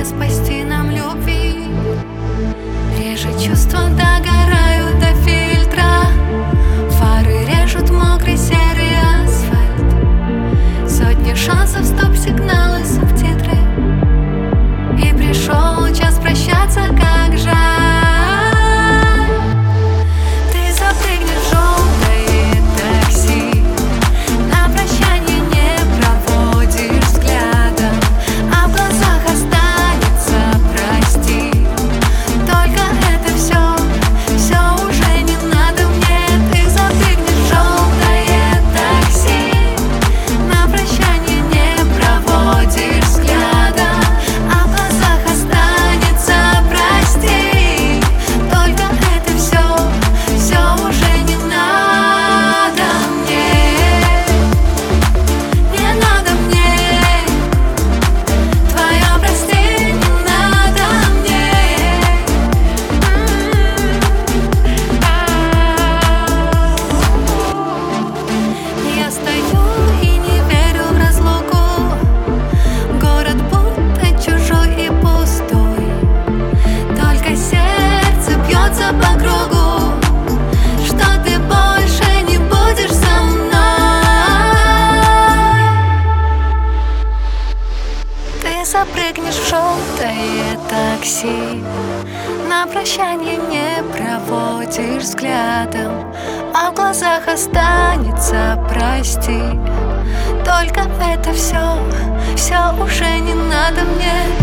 не спасти нам любви. Режет чувства, догорают до фильтра. Фары режут мокрый серый асфальт. Сотни шансов, стоп-сигналы, субтитры. И пришел час прощаться, как жаль. Ты запрыгнешь в желтое такси, на прощание не проводишь взглядом, а в глазах останется прости. Только это все уже не надо мне. Ты запрыгнешь в желтое такси, на прощание не проводишь взглядом, а в глазах останется прости. Только это все уже не надо мне. Не надо мне твое прости, не надо мне. Я стою и не верю в разлуку. Город будто чужой и пустой. Только сердце бьется по кругу, что ты больше не будешь со мной. Ты запрыгнешь в желтое такси, на прощание не проводишь взглядом, а в глазах останется прости. Только это все уже не надо мне.